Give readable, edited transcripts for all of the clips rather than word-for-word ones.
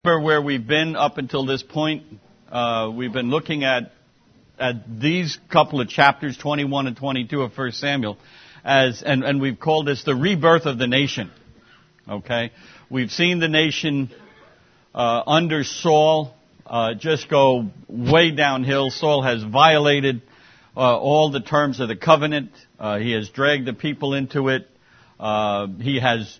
Remember where we've been up until this point. We've been looking at these couple of chapters, 21 and 22 of 1 Samuel, and we've called this the rebirth of the nation. Okay, we've seen the nation under Saul just go way downhill. Saul has violated all the terms of the covenant. He has dragged the people into it. He has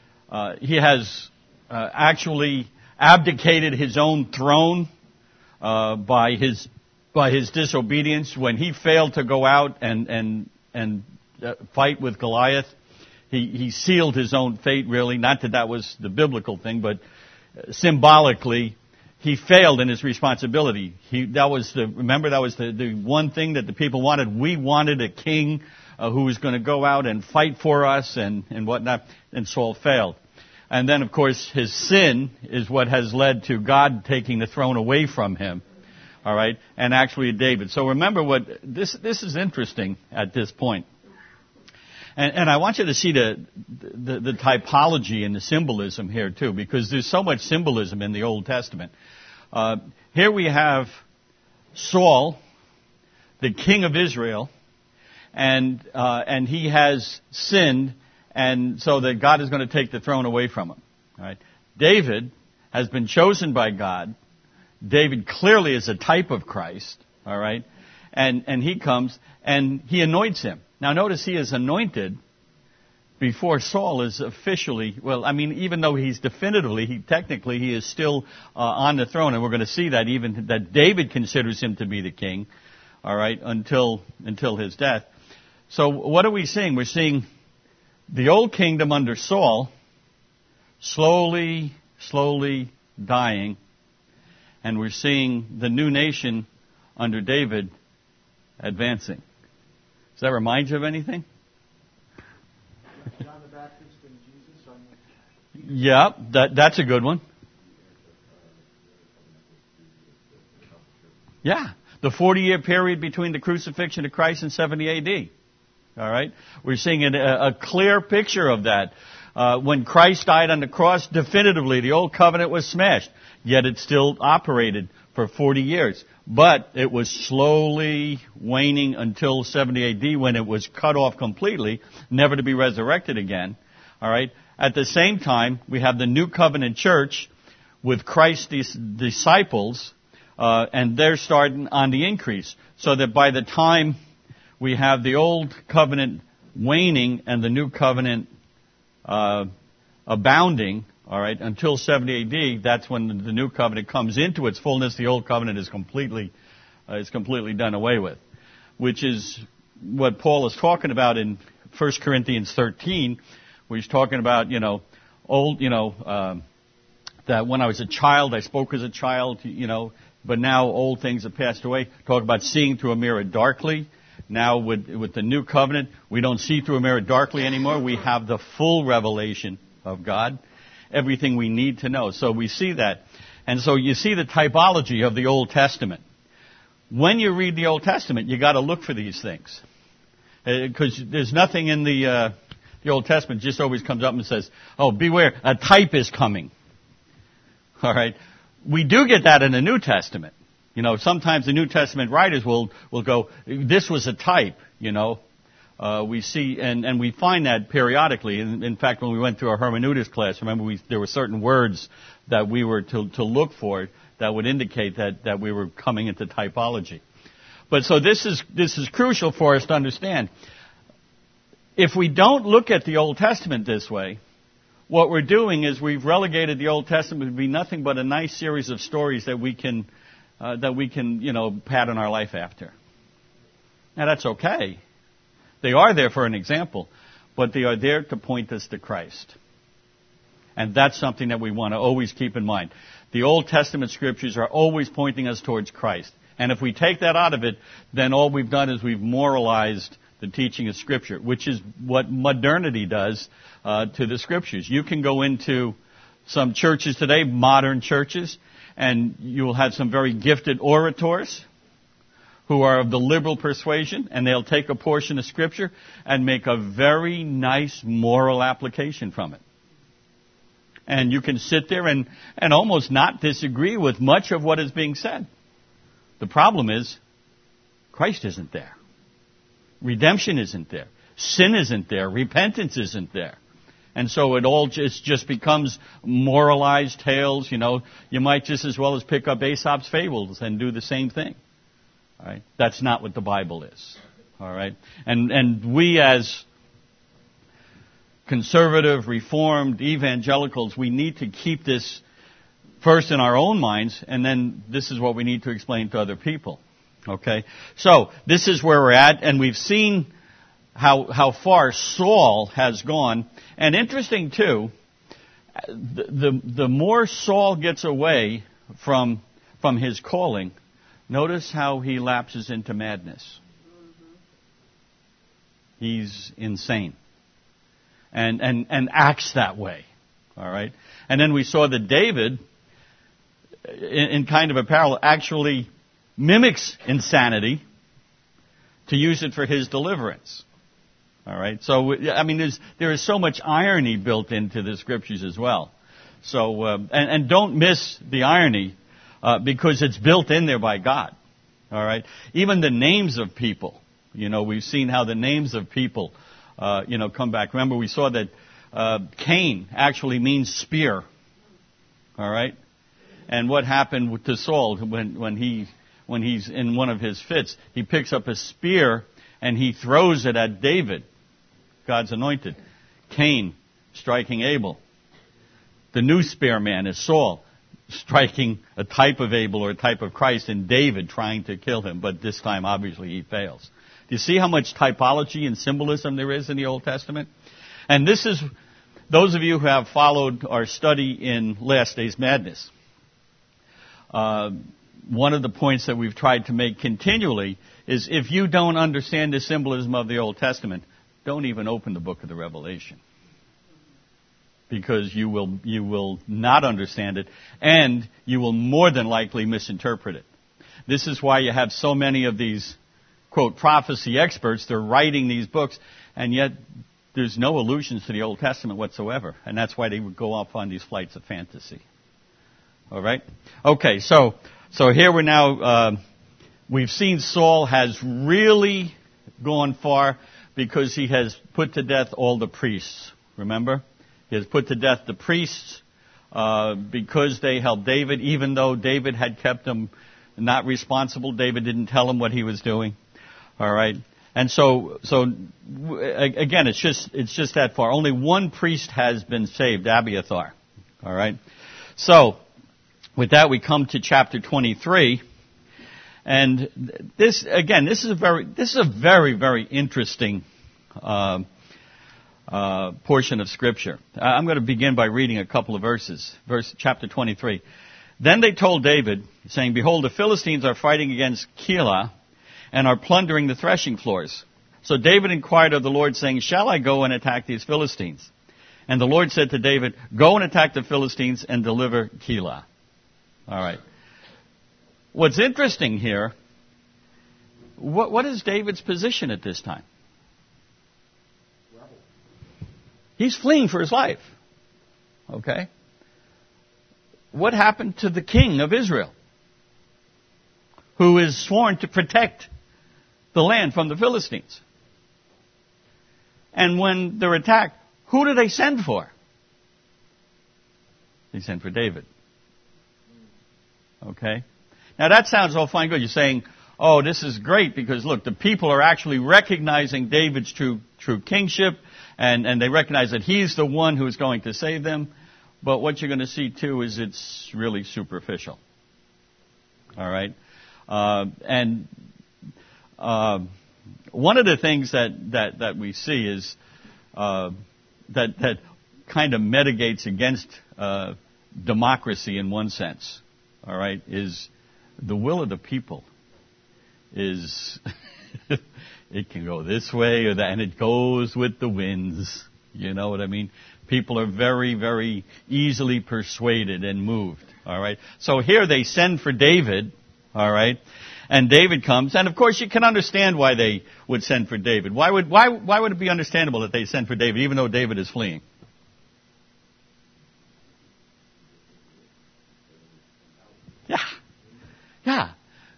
actually abdicated his own throne by his disobedience. When he failed to go out and fight with Goliath, he sealed his own fate. Really, not that was the biblical thing, but symbolically, he failed in his responsibility. That was the one thing that the people wanted. We wanted a king who was going to go out and fight for us and whatnot. And Saul failed. And then, of course, his sin is what has led to God taking the throne away from him. All right, and actually David. So remember what this is interesting at this point. And I want you to see the typology and the symbolism here too, because there's so much symbolism in the Old Testament. Here we have Saul, the king of Israel, and he has sinned, and so that God is going to take the throne away from him. All right. David has been chosen by God. David clearly is a type of Christ. All right. And he comes and he anoints him. Now notice he is anointed before Saul is officially, even though he's technically he is still on the throne, and we're going to see that even that David considers him to be the king. All right. Until his death. So what are we seeing? We're seeing the old kingdom under Saul slowly dying, and we're seeing the new nation under David advancing. Does that remind you of anything? John the Baptist and Jesus? Yeah, that's a good one. Yeah, the 40-year period between the crucifixion of Christ and 70 A.D. All right, we're seeing a clear picture of that. When Christ died on the cross, definitively the old covenant was smashed, yet it still operated for 40 years. But it was slowly waning until 70 A.D. when it was cut off completely, never to be resurrected again. All right. At the same time, we have the new covenant church with Christ's disciples, and they're starting on the increase. So that by the time we have the old covenant waning and the new covenant abounding, all right, until 70 A.D., that's when the new covenant comes into its fullness. The old covenant is completely done away with, which is what Paul is talking about in 1 Corinthians 13, where he's talking about, that when I was a child, I spoke as a child, but now old things have passed away. Talk about seeing through a mirror darkly. Now with the new covenant, we don't see through a mirror darkly anymore. We have the full revelation of God, everything we need to know. So we see that. And so you see the typology of the Old Testament. When you read the Old Testament, you got to look for these things. Because there's nothing in the Old Testament just always comes up and says, oh, beware, a type is coming. All right. We do get that in the New Testament. Sometimes the New Testament writers will go, this was a type, we see, and we find that periodically. In fact, when we went through our hermeneutics class, remember there were certain words that we were to look for that would indicate that we were coming into typology. But so this is crucial for us to understand. If we don't look at the Old Testament this way, what we're doing is we've relegated the Old Testament to be nothing but a nice series of stories that we can pattern our life after. Now that's okay. They are there for an example, but they are there to point us to Christ. And that's something that we want to always keep in mind. The Old Testament scriptures are always pointing us towards Christ. And if we take that out of it, then all we've done is we've moralized the teaching of Scripture, which is what modernity does to the Scriptures. You can go into some churches today, modern churches, and you will have some very gifted orators who are of the liberal persuasion, and they'll take a portion of Scripture and make a very nice moral application from it. And you can sit there and almost not disagree with much of what is being said. The problem is, Christ isn't there. Redemption isn't there. Sin isn't there. Repentance isn't there. And so it all just becomes moralized tales. You know, you might just as well as pick up Aesop's fables and do the same thing. All right? That's not what the Bible is. All right? And we as conservative, reformed, evangelicals, we need to keep this first in our own minds, and then this is what we need to explain to other people. Okay? So, this is where we're at, and we've seen how far Saul has gone. And interesting too, the more Saul gets away from his calling, notice how he lapses into madness. He's insane. And acts that way. All right? And then we saw that David, in kind of a parallel, actually mimics insanity to use it for his deliverance. All right? So, I mean, there is so much irony built into the scriptures as well. So, and don't miss the irony, because it's built in there by God. All right? Even the names of people, you know, we've seen how the names of people, come back. Remember, we saw that Cain actually means spear. All right? And what happened to Saul when he's in one of his fits? He picks up a spear and he throws it at David, God's anointed. Cain striking Abel. The new spear man is Saul, striking a type of Abel or a type of Christ, and David trying to kill him. But this time, obviously, he fails. Do you see how much typology and symbolism there is in the Old Testament? And this is, those of you who have followed our study in Last Days Madness, one of the points that we've tried to make continually is if you don't understand the symbolism of the Old Testament, don't even open the book of the Revelation. Because you will not understand it, and you will more than likely misinterpret it. This is why you have so many of these, quote, prophecy experts. They're writing these books, and yet there's no allusions to the Old Testament whatsoever. And that's why they would go off on these flights of fantasy. All right? Okay, so here we're now, we've seen Saul has really gone far because he has put to death all the priests. Remember? He has put to death the priests because they helped David, even though David had kept them not responsible. David didn't tell him what he was doing. All right? And so again, it's just that far. Only one priest has been saved, Abiathar. All right? So, with that, we come to chapter 23. And this is a very, very interesting portion of Scripture. I'm going to begin by reading a couple of verses. Chapter 23. Then they told David, saying, "Behold, the Philistines are fighting against Keilah and are plundering the threshing floors." So David inquired of the Lord, saying, "Shall I go and attack these Philistines?" And the Lord said to David, "Go and attack the Philistines and deliver Keilah." All right. What's interesting here, what is David's position at this time? He's fleeing for his life. Okay? What happened to the king of Israel, who is sworn to protect the land from the Philistines? And when they're attacked, who do they send for? They send for David. Okay? Now that sounds all fine and good. You're saying, oh, this is great because, look, the people are actually recognizing David's true kingship, and they recognize that he's the one who is going to save them. But what you're going to see, too, is it's really superficial. All right? And one of the things that we see is that kind of mitigates against democracy in one sense, all right, is the will of the people is it can go this way or that, and it goes with the winds. You know what I mean? People are very, very easily persuaded and moved. All right. So here they send for David. All right. And David comes, and of course you can understand why they would send for David. Why would it be understandable that they send for David, even though David is fleeing?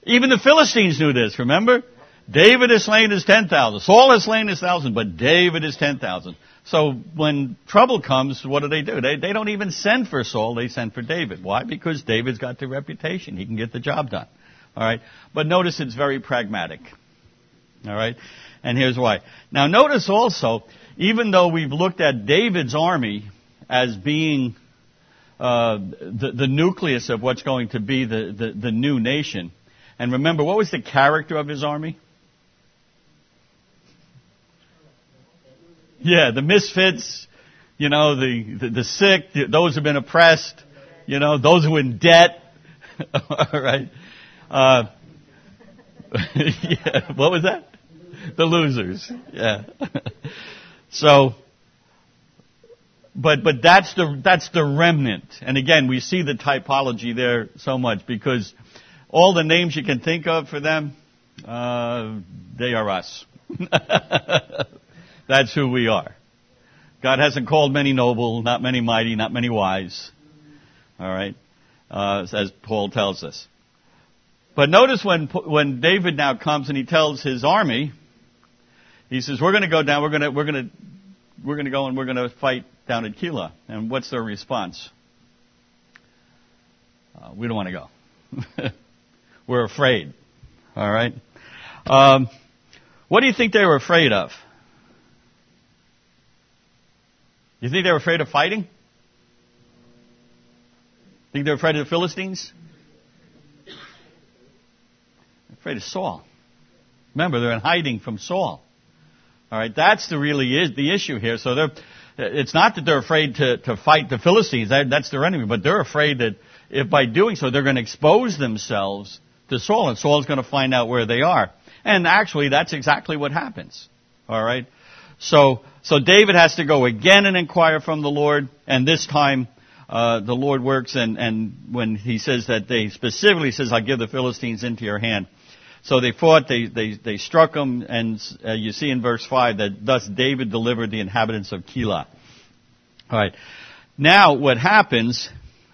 Even the Philistines knew this, remember? David has slain his 10,000. Saul has slain his 1,000, but David is 10,000. So when trouble comes, what do? They don't even send for Saul, they send for David. Why? Because David's got the reputation. He can get the job done. All right? But notice it's very pragmatic. All right? And here's why. Now notice also, even though we've looked at David's army as being the nucleus of what's going to be the new nation, and remember, what was the character of his army? Yeah, the misfits, the sick, those who've been oppressed, those who are in debt. All right. Yeah, what was that? The losers. Yeah. So, but that's the remnant. And again, we see the typology there so much because all the names you can think of for them, they are us. That's who we are. God hasn't called many noble, not many mighty, not many wise. All right, as Paul tells us. But notice when David now comes and he tells his army, he says, "We're going to go down. We're going to go and we're going to fight down at Keilah." And what's their response? We don't want to go. We're afraid. All right. What do you think they were afraid of? You think they were afraid of fighting? Think they were afraid of the Philistines? They're afraid of Saul. Remember, they're in hiding from Saul. All right, that's the issue here. So it's not that they're afraid to fight the Philistines. That's their enemy. But they're afraid that if by doing so, they're going to expose themselves to Saul. And Saul's going to find out where they are. And actually, that's exactly what happens. All right. So David has to go again and inquire from the Lord, and this time the Lord works, and when he says that, they specifically says, "I'll give the Philistines into your hand." So they fought, they struck them, and you see in verse 5 that thus David delivered the inhabitants of Keilah. All right. Now what happens,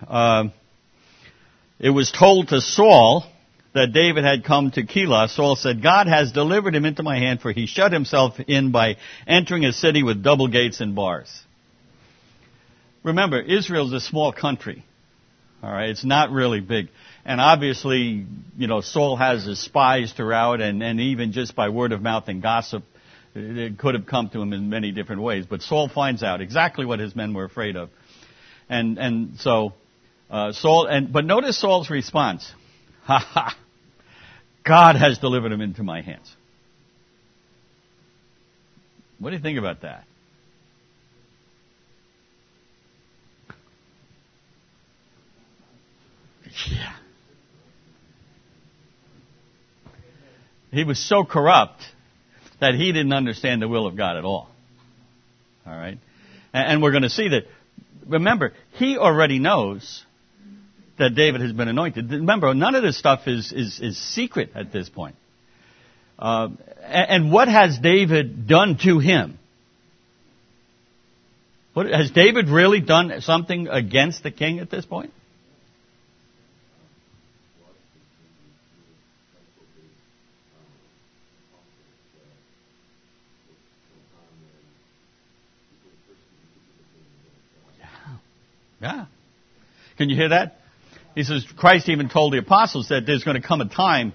it was told to Saul that David had come to Keilah. Saul said, "God has delivered him into my hand, for he shut himself in by entering a city with double gates and bars." Remember, Israel's a small country. All right, it's not really big. And obviously, Saul has his spies throughout, and even just by word of mouth and gossip, it could have come to him in many different ways. But Saul finds out exactly what his men were afraid of. And so but notice Saul's response. "Ha ha! God has delivered him into my hands." What do you think about that? Yeah. He was so corrupt that he didn't understand the will of God at all. All right? And we're going to see that. Remember, he already knows that David has been anointed. Remember, none of this stuff is secret at this point. And what has David done to him? Has David really done something against the king at this point? Yeah. Can you hear that? He says, Christ even told the apostles that there's going to come a time.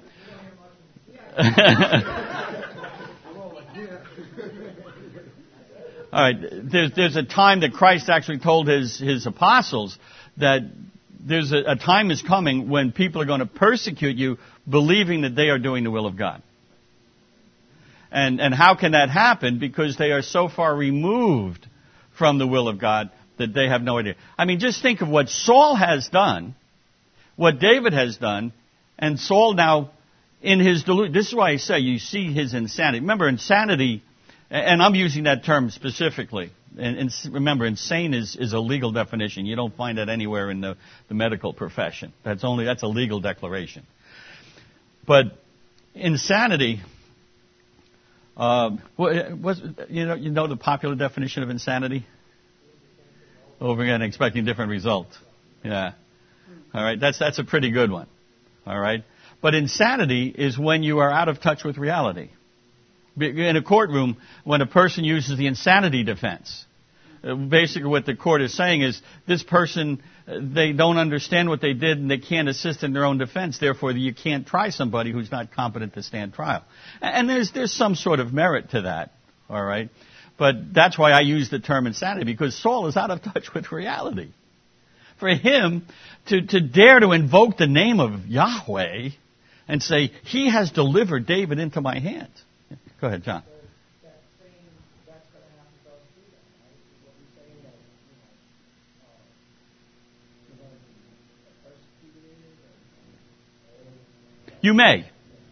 All right. There's a time that Christ actually told his apostles that there's a time is coming when people are going to persecute you believing that they are doing the will of God. And how can that happen? Because they are so far removed from the will of God that they have no idea. I mean, just think of what Saul has done, what David has done, and Saul now in his delusion. This is why I say you see his insanity. Remember, insanity, and I'm using that term specifically. And remember, insane is a legal definition. You don't find that anywhere in the medical profession. That's a legal declaration. But insanity, you know the popular definition of insanity? Over again, expecting different results. Yeah. All right. That's a pretty good one. All right. But insanity is when you are out of touch with reality. In a courtroom, when a person uses the insanity defense, basically what the court is saying is this person, they don't understand what they did and they can't assist in their own defense. Therefore, you can't try somebody who's not competent to stand trial. And there's some sort of merit to that, all right? But that's why I use the term insanity, because Saul is out of touch with reality. For him to dare to invoke the name of Yahweh and say, he has delivered David into my hands. Go ahead, John. You may.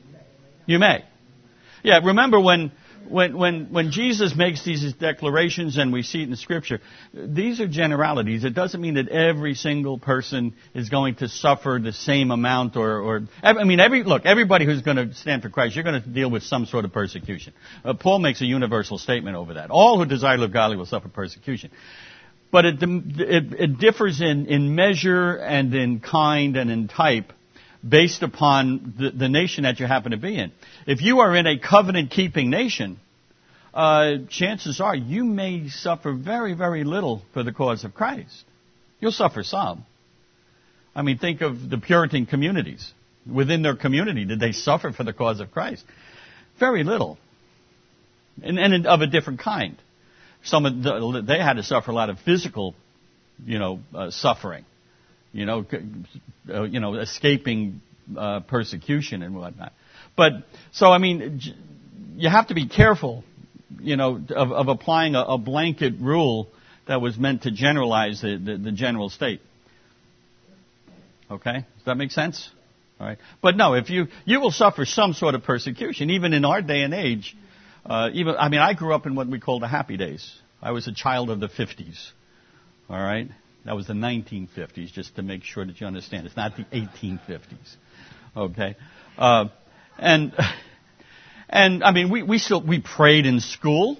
Yeah, remember when Jesus makes these declarations, and we see it in Scripture, these are generalities. It doesn't mean that every single person is going to suffer the same amount everybody who's going to stand for Christ, you're going to deal with some sort of persecution. Paul makes a universal statement over that. All who desire to live godly will suffer persecution. But it differs in measure and in kind and in type, based upon the nation that you happen to be in. If you are in a covenant-keeping nation, chances are you may suffer very, very little for the cause of Christ. You'll suffer some. I mean, think of the Puritan communities. Within their community, did they suffer for the cause of Christ? Very little. And of a different kind. They had to suffer a lot of physical, suffering. Escaping persecution and whatnot. But, you have to be careful, of applying a blanket rule that was meant to generalize the general state. Okay? Does that make sense? All right. But no, if you will suffer some sort of persecution, even in our day and age. I grew up in what we call the happy days. I was a child of the 50s. All right? That was the 1950s, just to make sure that you understand. It's not the 1850s. Okay? We prayed in school.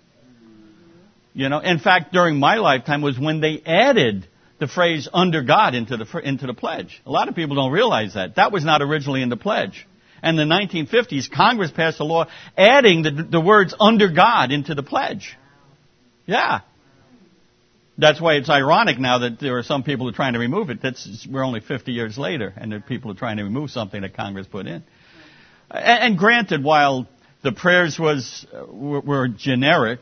In fact, during my lifetime was when they added the phrase "under God" into the pledge. A lot of people don't realize that. That was not originally in the pledge. And in the 1950s, Congress passed a law adding the words "under God" into the pledge. Yeah. That's why it's ironic now that there are some people who are trying to remove it. We're only 50 years later, and there are people who are trying to remove something that Congress put in. And granted, while the prayers were generic,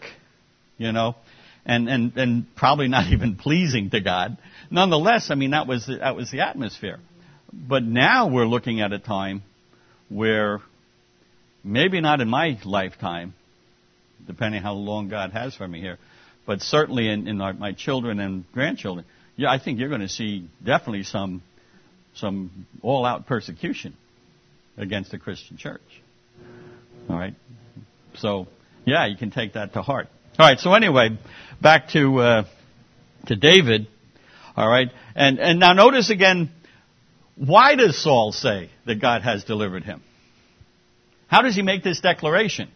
and probably not even pleasing to God, nonetheless, that was the atmosphere. But now we're looking at a time where, maybe not in my lifetime, depending how long God has for me here, but certainly in my children and grandchildren, I think you're going to see definitely some all-out persecution against the Christian church. All right? So, you can take that to heart. All right, so anyway, back to David. All right? And now notice again, why does Saul say that God has delivered him? How does he make this declaration?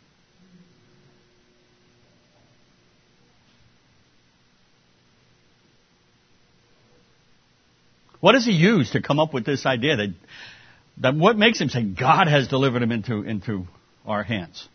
What does he use to come up with this idea that what makes him say God has delivered him into our hands?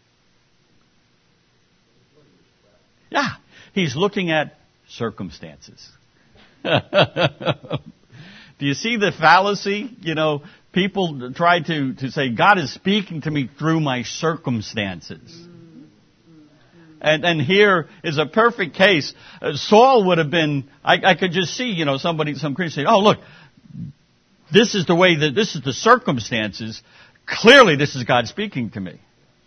Yeah, he's looking at circumstances. Do you see the fallacy? People try to say God is speaking to me through my circumstances. And here is a perfect case. Saul would have been, I could just see, some Christian say, oh, look, this is the circumstances. Clearly this is God speaking to me.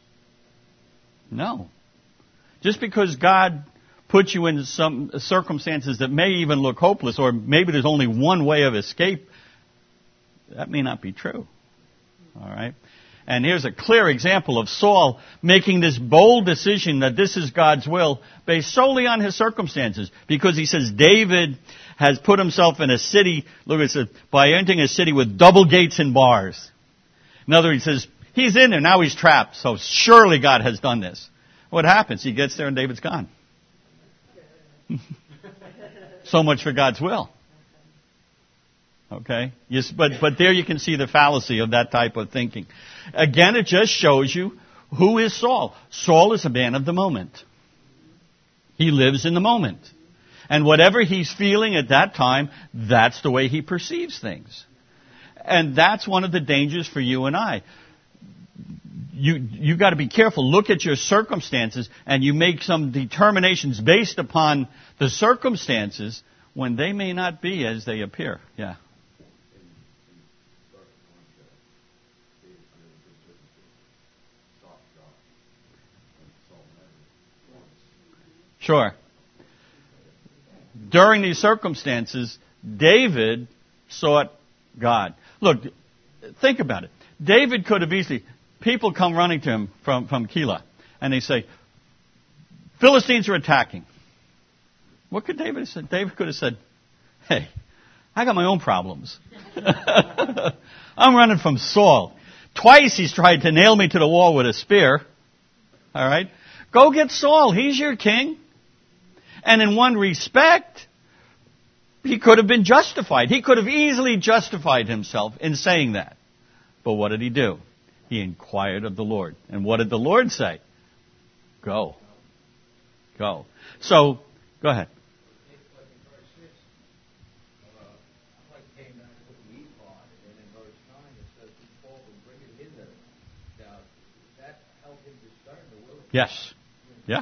No. Just because God puts you in some circumstances that may even look hopeless, or maybe there's only one way of escape, that may not be true. All right? And here's a clear example of Saul making this bold decision that this is God's will based solely on his circumstances. Because he says David has put himself in a city, look, it says, by entering a city with double gates and bars. In other words, he says, he's in there, now he's trapped, so surely God has done this. What happens? He gets there and David's gone. So much for God's will. Okay? Yes, but there you can see the fallacy of that type of thinking. Again, it just shows you who is Saul. Saul is a man of the moment. He lives in the moment. And whatever he's feeling at that time, that's the way he perceives things. And that's one of the dangers for you and I. You got to be careful. Look at your circumstances, and you make some determinations based upon the circumstances when they may not be as they appear. Yeah. Sure. During these circumstances, David sought God. Look, think about it. David could have easily, people come running to him from Keilah, and they say, Philistines are attacking. What could David have said? David could have said, hey, I got my own problems. I'm running from Saul. Twice he's tried to nail me to the wall with a spear. All right? Go get Saul. He's your king. And in one respect, he could have been justified. He could have easily justified himself in saying that. But what did he do? He inquired of the Lord. And what did the Lord say? Go. Go. So, go ahead. Yes. Yeah.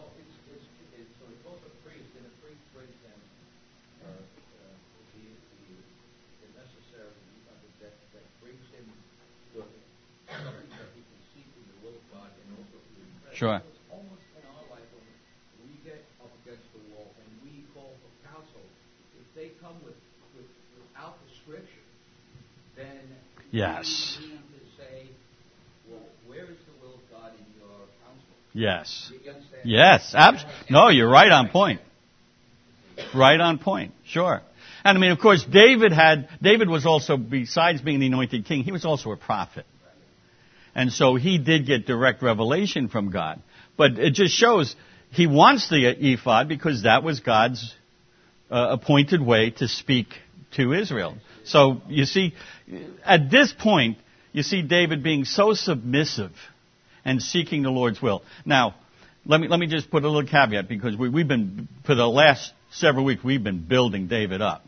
Sure. Almost in our life, when we get up against the wall and we call for counsel, if they come without the scripture, then yes, we need to say, well, where is the will of God in your counsel? Yes. You understand? Yes. No, you're right on point. Right on point. Sure. And I mean, of course, David was also, besides being the anointed king, he was also a prophet. And so he did get direct revelation from God. But it just shows he wants the ephod because that was God's appointed way to speak to Israel. So you see, at this point, you see David being so submissive and seeking the Lord's will. Now, let me just put a little caveat because we've been, for the last several weeks, we've been building David up.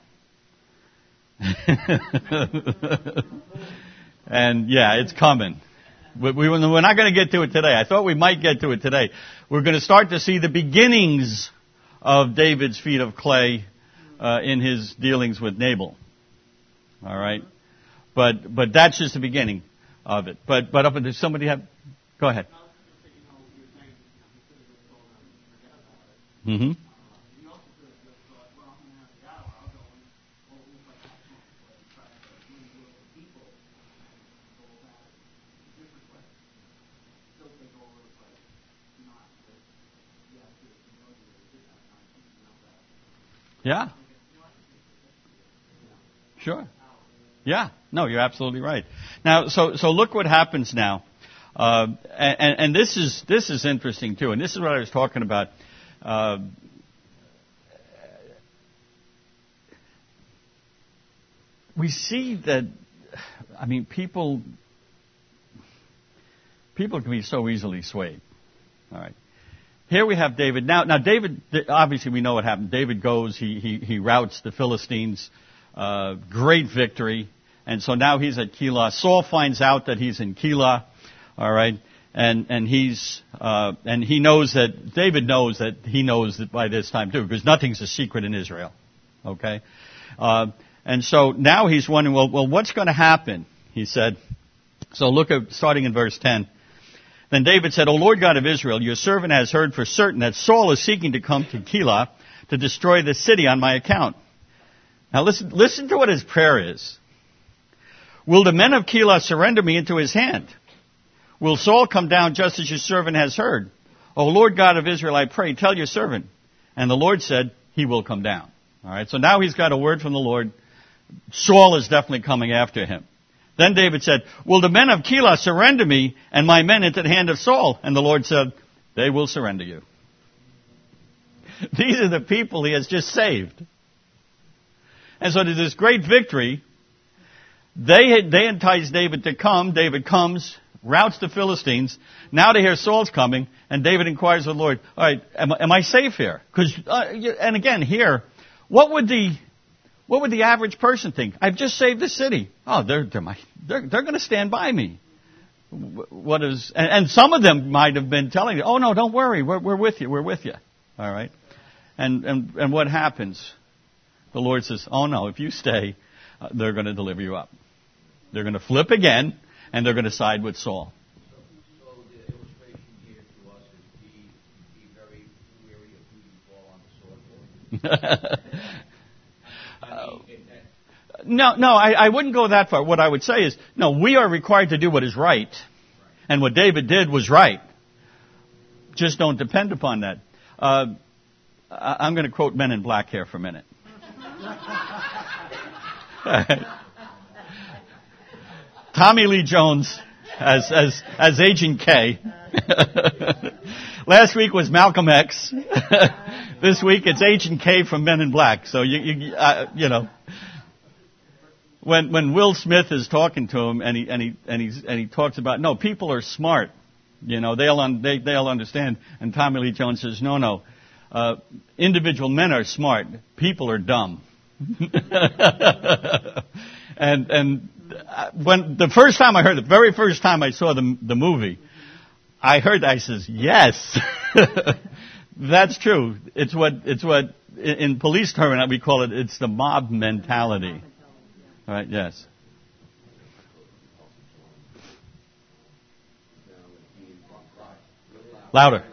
And yeah, it's coming. We're not going to get to it today. I thought we might get to it today. We're going to start to see the beginnings of David's feet of clay in his dealings with Nabal. All right, but that's just the beginning of it. But up until somebody have, go ahead. Mm-hmm. Yeah. Sure. Yeah. No, you're absolutely right. Now, so look what happens now, and this is interesting too, and this is what I was talking about. We see that, I mean, people can be so easily swayed. All right. Here we have David. Now David, obviously we know what happened. David goes, he routs the Philistines, great victory. And so now he's at Keilah. Saul finds out that he's in Keilah, all right, and he knows that, David knows that he knows that by this time too, because nothing's a secret in Israel, okay? And so now he's wondering, well, what's going to happen? He said, so look at, starting in verse 10. Then David said, O Lord God of Israel, your servant has heard for certain that Saul is seeking to come to Keilah to destroy the city on my account. Now listen to what his prayer is. Will the men of Keilah surrender me into his hand? Will Saul come down just as your servant has heard? O Lord God of Israel, I pray, tell your servant. And the Lord said, he will come down. All right, so now he's got a word from the Lord. Saul is definitely coming after him. Then David said, will the men of Keilah surrender me and my men into the hand of Saul? And the Lord said, they will surrender you. These are the people he has just saved. And so there's this great victory. They entice David to come. David comes, routs the Philistines. Now they hear Saul's coming, and David inquires of the Lord, all right, am I safe here? Because, and again, here, what would the average person think? I've just saved the city. Oh, they're going to stand by me. And some of them might have been telling you, oh no, don't worry, we're with you, all right. And what happens? The Lord says, oh no, if you stay, they're going to deliver you up. They're going to flip again, and they're going to side with Saul. So the illustration here to us is be very wary of who you fall on the sword for. No, I wouldn't go that far. What I would say is, no, we are required to do what is right. And what David did was right. Just don't depend upon that. I'm going to quote Men in Black here for a minute. Tommy Lee Jones as Agent K. Last week was Malcolm X. This week it's Agent K from Men in Black. So you know, when Will Smith is talking to him and he talks about, no, people are smart, you know, they'll understand. And Tommy Lee Jones says, no, individual men are smart, people are dumb. And when the first time I heard, the very first time I saw the movie, I says, yes, that's true. It's what in police term we call it. It's the mob mentality. All right. Yes. Louder.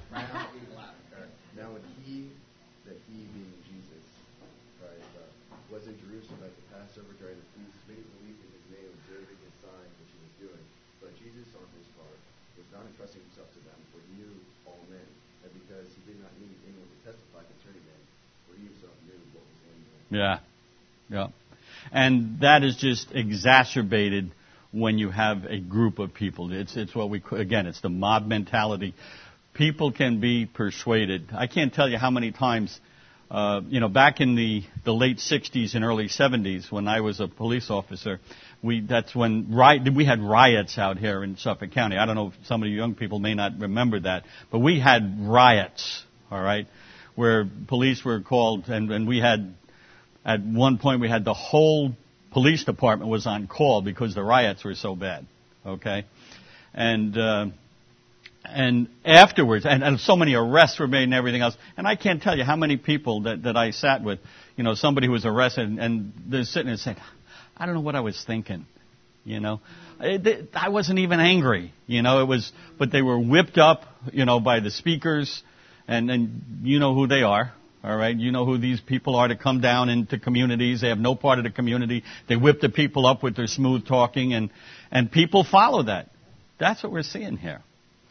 Now when he being Jesus, right, was in Jerusalem at the Passover during the feast, many believed in his name, observing his signs which he was doing. But Jesus, on his part, was not entrusting himself to them, for he knew all men, and because he did not need anyone to testify concerning them, for he himself knew what was in them. Yeah. And that is just exacerbated when you have a group of people. It's what it's the mob mentality. People can be persuaded. I can't tell you how many times, back in the late 60s and early 70s when I was a police officer, that's when we had riots out here in Suffolk County. I don't know if some of you young people may not remember that, but we had riots, all right, where police were called, and we had, at one point we had the whole police department was on call because the riots were so bad, okay? And afterwards, and so many arrests were made and everything else. And I can't tell you how many people that I sat with, you know, somebody who was arrested and they're sitting there saying, I don't know what I was thinking, you know. I wasn't even angry, you know, but they were whipped up, you know, by the speakers, and you know who they are. All right, you know who these people are to come down into communities. They have no part of the community. They whip the people up with their smooth talking, and people follow that. That's what we're seeing here.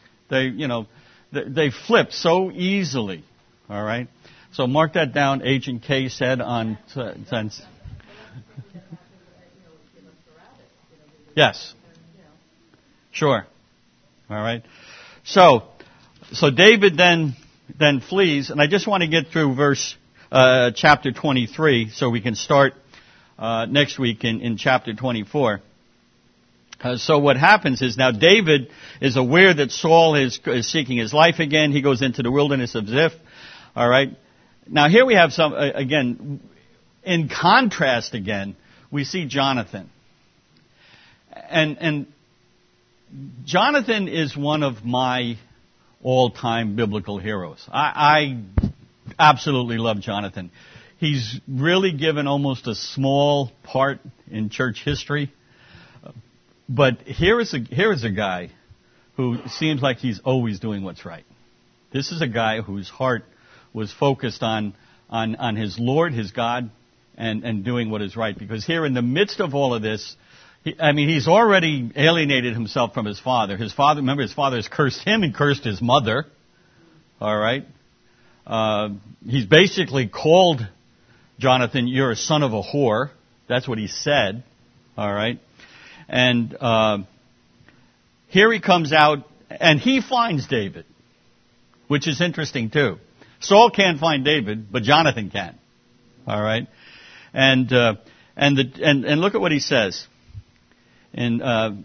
They flip so easily. All right, so mark that down. Agent K said on sense. Yes. Sure. All right. So David then flees, and I just want to get through chapter 23, so we can start next week in chapter 24. So what happens is now David is aware that Saul is seeking his life again. He goes into the wilderness of Ziph. All right. Now here we have some again, in contrast again, we see Jonathan, and Jonathan is one of my all-time biblical heroes. I absolutely love Jonathan. He's really given almost a small part in church history. But here is a guy who seems like he's always doing what's right. This is a guy whose heart was focused on his Lord, his God, and doing what is right. Because here in the midst of all of this, he's already alienated himself from his father. His father has cursed him and cursed his mother. All right. He's basically called Jonathan, you're a son of a whore. That's what he said. All right. And here he comes out, and he finds David, which is interesting too. Saul can't find David, but Jonathan can. All right. And look at what he says in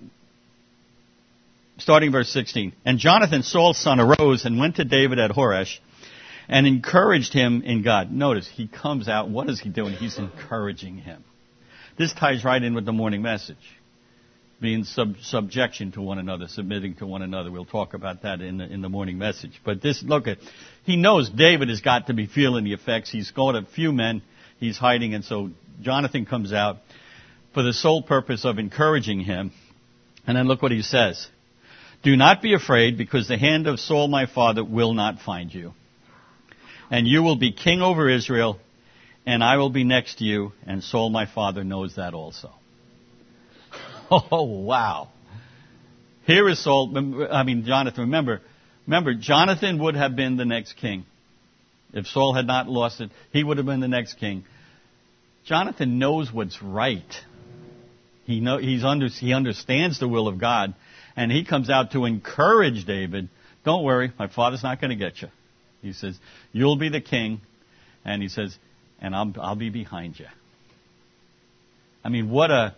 starting verse 16. And Jonathan, Saul's son, arose and went to David at Horesh and encouraged him in God. Notice, he comes out. What is he doing? He's encouraging him. This ties right in with the morning message. Being subjection to one another, submitting to one another. We'll talk about that in the morning message. But this, look at, he knows David has got to be feeling the effects. He's got a few men. He's hiding, and so Jonathan comes out for the sole purpose of encouraging him. And then look what he says. Do not be afraid, because the hand of Saul my father will not find you. And you will be king over Israel, and I will be next to you, and Saul my father knows that also. Oh, wow. Here is Jonathan. Remember, Jonathan would have been the next king. If Saul had not lost it, he would have been the next king. Jonathan knows what's right. He understands the will of God, and he comes out to encourage David. Don't worry, my father's not going to get you. He says, you'll be the king, and he says, and I'll be behind you. I mean, what a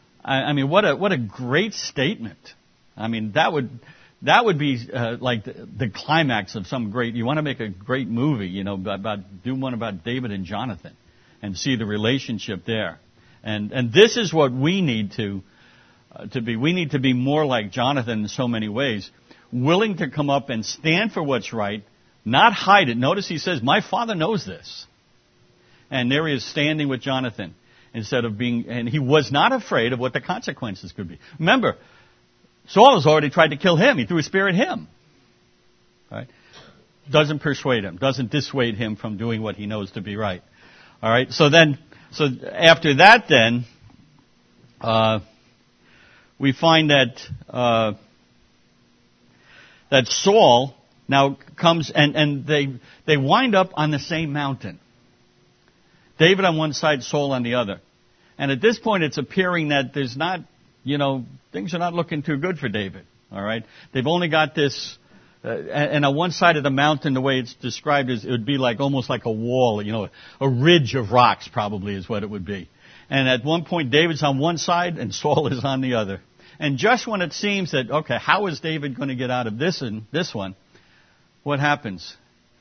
great statement. I mean, that would be like the climax of some great. You want to make a great movie, do one about David and Jonathan, and see the relationship there. And this is what we need to be. We need to be more like Jonathan in so many ways, willing to come up and stand for what's right, not hide it. Notice he says, "My father knows this," and there he is standing with Jonathan. Instead of and he was not afraid of what the consequences could be. Remember, Saul has already tried to kill him. He threw a spear at him. Right? Doesn't persuade him. Doesn't dissuade him from doing what he knows to be right. All right. So after that, we find that Saul now comes and they wind up on the same mountain. David on one side, Saul on the other. And at this point, it's appearing that there's not, things are not looking too good for David. All right? They've only got this, and on one side of the mountain, the way it's described is it would be like almost like a wall, a ridge of rocks probably is what it would be. And at one point, David's on one side and Saul is on the other. And just when it seems that, okay, how is David going to get out of this one? What happens?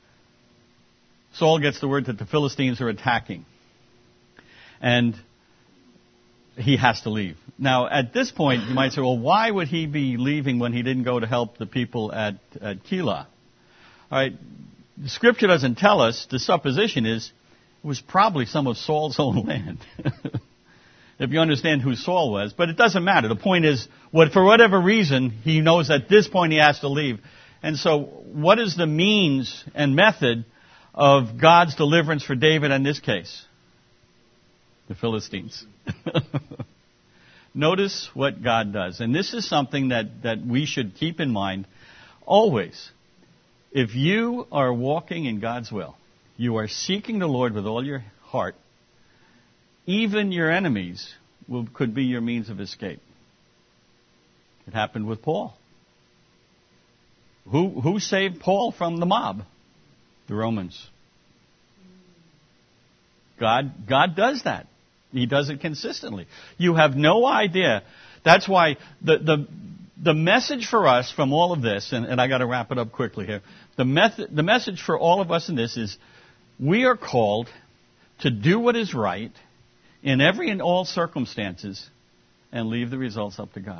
Saul gets the word that the Philistines are attacking. And he has to leave. Now, at this point, you might say, well, why would he be leaving when he didn't go to help the people at Keilah? All right, the Scripture doesn't tell us. The supposition is it was probably some of Saul's own land, if you understand who Saul was. But it doesn't matter. The point is, for whatever reason, he knows at this point he has to leave. And so what is the means and method of God's deliverance for David in this case? The Philistines. Notice what God does. And this is something that we should keep in mind always. If you are walking in God's will, you are seeking the Lord with all your heart, even your enemies could be your means of escape. It happened with Paul. Who saved Paul from the mob? The Romans. God does that. He does it consistently. You have no idea. That's why the message for us from all of this, and I got to wrap it up quickly here. The message for all of us in this is we are called to do what is right in every and all circumstances and leave the results up to God.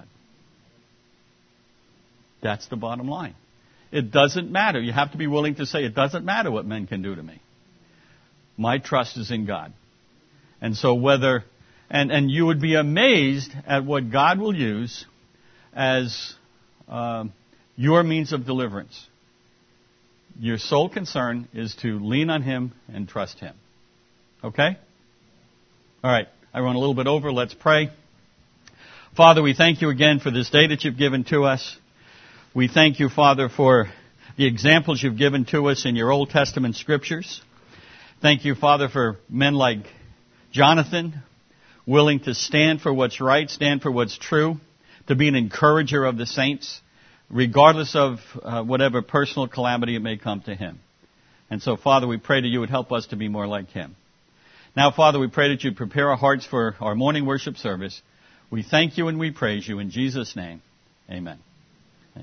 That's the bottom line. It doesn't matter. You have to be willing to say, it doesn't matter what men can do to me. My trust is in God. And so and you would be amazed at what God will use as your means of deliverance. Your sole concern is to lean on Him and trust Him. Okay? All right. I run a little bit over. Let's pray. Father, we thank you again for this day that you've given to us. We thank you, Father, for the examples you've given to us in your Old Testament scriptures. Thank you, Father, for men like Jonathan, willing to stand for what's right, stand for what's true, to be an encourager of the saints, regardless of whatever personal calamity it may come to him. And so, Father, we pray that you would help us to be more like him. Now, Father, we pray that you prepare our hearts for our morning worship service. We thank you and we praise you in Jesus' name. Amen.